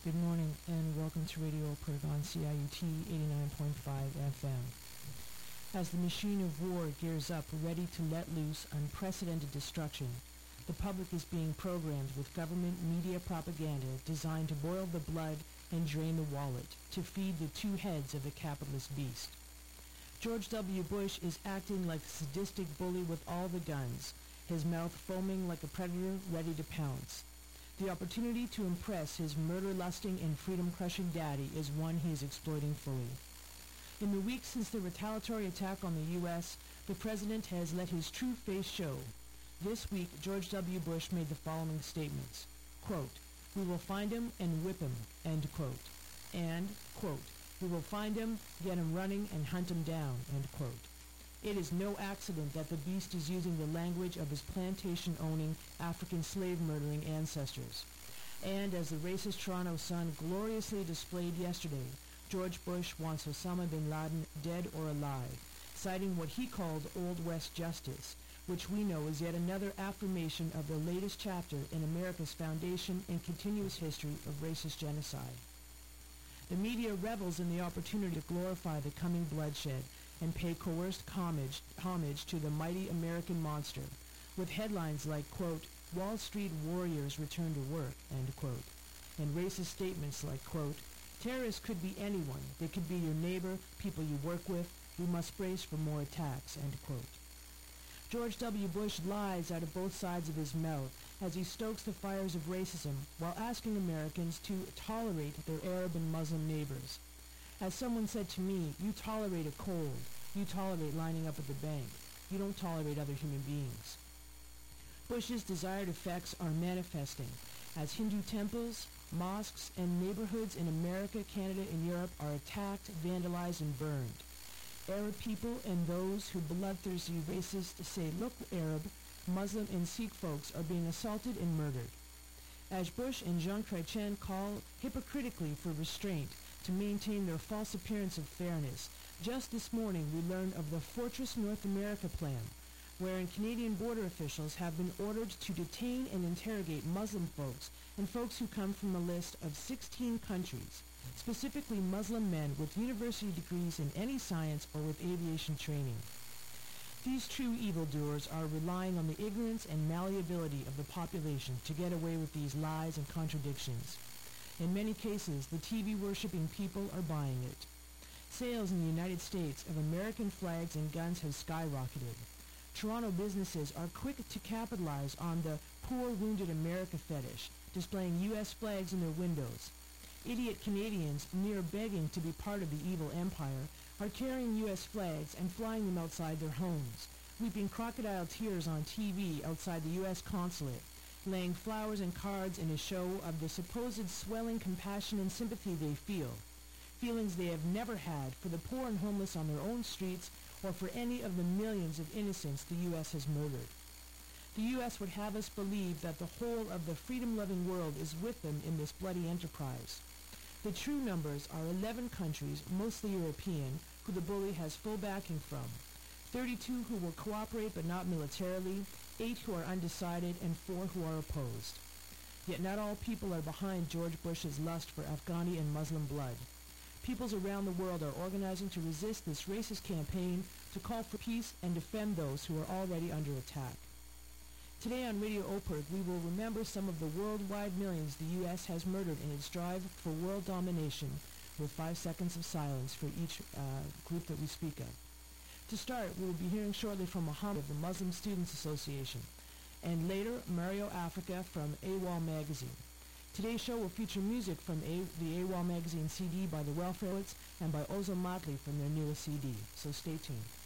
Good morning and welcome to Radio Oporg on CIUT 89.5 FM. As the machine of war gears up ready to let loose unprecedented destruction, the public is being programmed with government media propaganda designed to boil the blood and drain the wallet to feed the two heads of the capitalist beast. George W. Bush is acting like a sadistic bully with all the guns, his mouth foaming like a predator ready to pounce. The opportunity to impress his murder-lusting and freedom-crushing daddy is one he is exploiting fully. In the weeks since the retaliatory attack on the U.S., the president has let his true face show. This week, George W. Bush made the following statements, quote, "We will find him and whip him," end quote, and, quote, "We will find him, get him running, and hunt him down," end quote. It is no accident that the beast is using the language of his plantation-owning, African slave-murdering ancestors. And as the racist Toronto Sun gloriously displayed yesterday, George Bush wants Osama bin Laden dead or alive, citing what he called Old West justice, which we know is yet another affirmation of the latest chapter in America's foundation and continuous history of racist genocide. The media revels in the opportunity to glorify the coming bloodshed and pay coerced homage to the mighty American monster, with headlines like, quote, "Wall Street warriors return to work," end quote, and racist statements like, quote, "Terrorists could be anyone. They could be your neighbor, people you work with. We must brace for more attacks," end quote. George W. Bush lies out of both sides of his mouth as he stokes the fires of racism while asking Americans to tolerate their Arab and Muslim neighbors. As someone said to me, you tolerate a cold. You tolerate lining up at the bank. You don't tolerate other human beings. Bush's desired effects are manifesting as Hindu temples, mosques, and neighborhoods in America, Canada, and Europe are attacked, vandalized, and burned. Arab people and those who bloodthirsty racists say look Arab, Muslim, and Sikh folks are being assaulted and murdered. As Bush and Jean Chrétien call hypocritically for restraint to maintain their false appearance of fairness, just this morning we learned of the Fortress North America plan, wherein Canadian border officials have been ordered to detain and interrogate Muslim folks and folks who come from a list of 16 countries, specifically Muslim men with university degrees in any science or with aviation training. These true evildoers are relying on the ignorance and malleability of the population to get away with these lies and contradictions. In many cases, the TV-worshipping people are buying it. Sales in the United States of American flags and guns have skyrocketed. Toronto businesses are quick to capitalize on the poor wounded America fetish, displaying U.S. flags in their windows. Idiot Canadians, near begging to be part of the evil empire, are carrying U.S. flags and flying them outside their homes, weeping crocodile tears on TV outside the U.S. consulate, laying flowers and cards in a show of the supposed swelling compassion and sympathy they feel, feelings they have never had for the poor and homeless on their own streets or for any of the millions of innocents the U.S. has murdered. The U.S. would have us believe that the whole of the freedom-loving world is with them in this bloody enterprise. The true numbers are 11 countries, mostly European, who the bully has full backing from, 32 who will cooperate but not militarily, 8 who are undecided, and 4 who are opposed. Yet not all people are behind George Bush's lust for Afghani and Muslim blood. Peoples around the world are organizing to resist this racist campaign, to call for peace and defend those who are already under attack. Today on Radio Oporg, we will remember some of the worldwide millions the U.S. has murdered in its drive for world domination, with 5 seconds of silence for each group that we speak of. To start, we will be hearing shortly from Muhammad of the Muslim Students Association, and later Mario Africa from AWOL Magazine. Today's show will feature music from the AWOL Magazine CD by the Welfarettes and by Ozo Motley from their newest CD, so stay tuned.